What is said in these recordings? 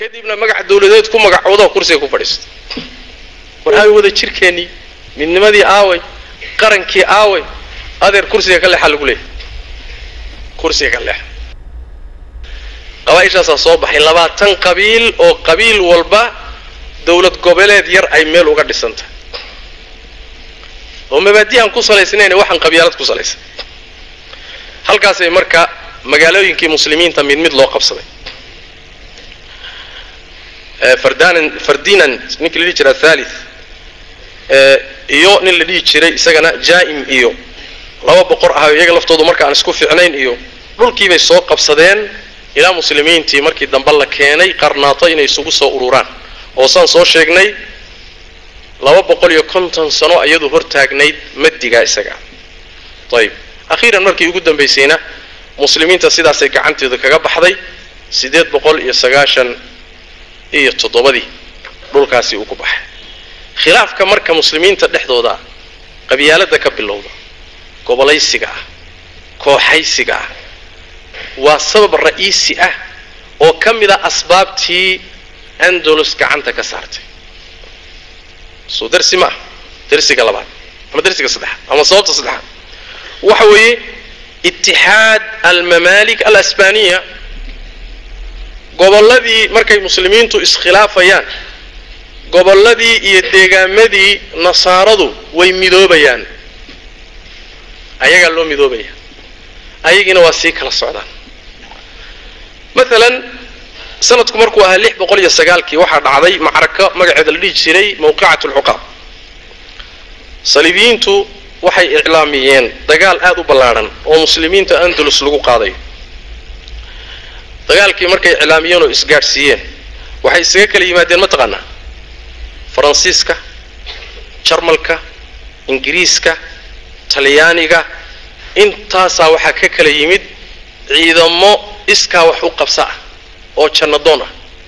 kadibna magac dawladeed ku magacoodo kursiga ku fadhiisto waxa wada jirkeeni midnimadii aaway qarankii aaway adeer kursiga ka leexal lagu leeyahay kursiga ka leex qabaa'ishaas soo baxay 20 qabiil oo qabiil walba dawlad goboleed yar ay meel uga dhisantay oo mabaadiyan ku salaysnayn waxan qabiilad ku salaysan halkaas ay marka magaalooyinkii muslimiinta mid loo qabsaday فردينان نيك اللي جرى الثالث iyo nin la dhigi jiray isagana jaa'im iyo laba boqor ah iyaga laftoodu marka aan isku fiicnayn iyo dhulkii bay soo qabsadeen ilaa muslimiintii markii dambe la keenay qarnaato inay isugu soo ururaan oo san soo sheegnay 250 sano ayadu hor taagnayd madiga isaga طيب اخيرا markii ugu dambeysayna muslimiinta sidaas ay gacantooda kaga baxday 890 iyo 7 dhulkaasi uu ku baxay khilaafka marka muslimiinta dhexdooda qabiilada ka bilowda gobolaysiga kooxaysiga waa sabab ra'iisi ah oo kamida asbaabtii Andalus gacanta ka saartay soo darsiga labaad ama darsiga saddex ama sababta saddex waxa weeye ittihad al-mamalik al-isbaaniya goboladii markay muslimiintu iskhilaafayaan goboladii iyo deegaamadii nasaaradu way midoobayaan ayaga loo midoobaya ayagina waa si kala socdaan مثلا sanadku markuu ahaa 609 waxa dhacday macraka magaceeda la dhigi jiray mawqicatu al-uqab saliibiintu waxay iclaamiyeen dagaal aad u ballaaran oo muslimiinta Andalus lagu qaaday dagaalkii markay iclaamiyeen oo isgaarsiiyeen waxay isaga kala yimaadeen mataqaana faransiiska jarmalka ingiriiska talyaaniga intaasa waxa ka kala yimid ciidamo iska wax u qabsa oo jannadoon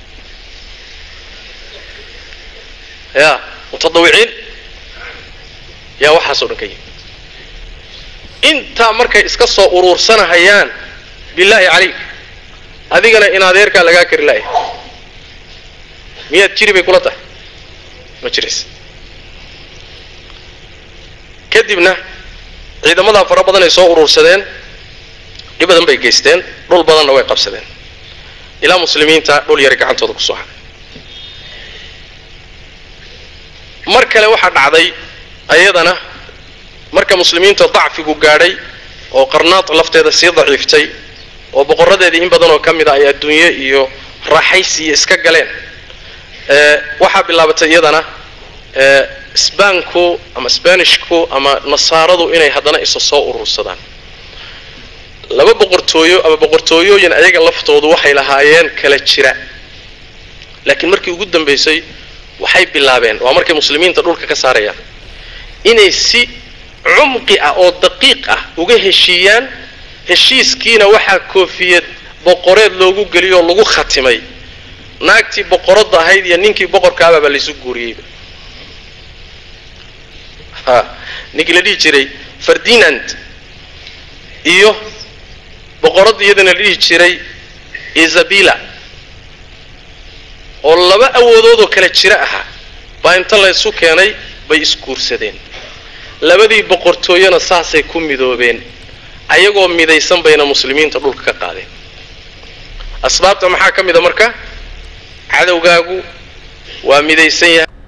ya mutadawiciin ya waxa soo dhankay inta markay iska soo urursanahayaan billahi alayk adigana in adeerka laga kari laay miyad jiri bay kula tahay ma jiris kadibna ciidamada fara badan ay soo urursadeen dibadan bay geysteen dhul badanna way qabsadeen ila muslimiinta dhul yar gacantooda ku soo haray mar kale waxa dhacday ayadana marka muslimiinta dacfigu gaaray oo qarnaat lafteeda si daciiftay oo boqoradeedii in badan oo kamid ah ay adduunyo iyo raaxaysi iska galeen waxa bilaabatay iyadana isbaanku ama Spanishku ama nasaaradu inay hadana isu soo urursadaan laba boqortooyooyin ayaga laftoodu waxay lahaayeen kala jira laakiin markii ugu dambeysay waxay bilaabeen waa markay muslimiinta dhulka ka saarayaan inay si umqi ah oo daqiiq ah uga heshiiyaan heshiiskiina waxa koofiyad boqoreed loogu galiyo lagu khatimay naagtii boqorada ahayd iyo ninkii boqorkaaba la isu guuriyay ninkii la dhigi jiray Ferdinand iyo boqoradii iyadana la dhigi jiray Isabella oo laba awoodood oo kala jira aha baa inta la isu keenay bay iskuursadeen labadii boqortooyana saasay ku midoobeen ayagoo midaysan bayna muslimiinta dhulka ka qaadeen asbaabta maxaa kamid ah marka cadawgaagu waa midaysan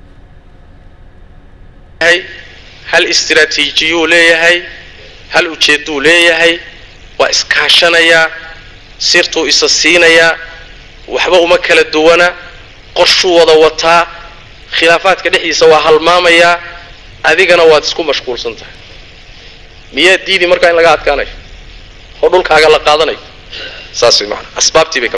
yahay hal istiraatiijiyo leeyahay hal ujeedo leeyahay waa iskaashanaya sirtu isa siinaya waxba uma kala duwana qorshu wada wataa khilaafaadka dhexdiisa waa halmaamaya adigana waad isku mashquulsantahay miyaa diidi marka in laga adkaanayo oo dhulkaaga la qaadanayo saasi macna asbaabtii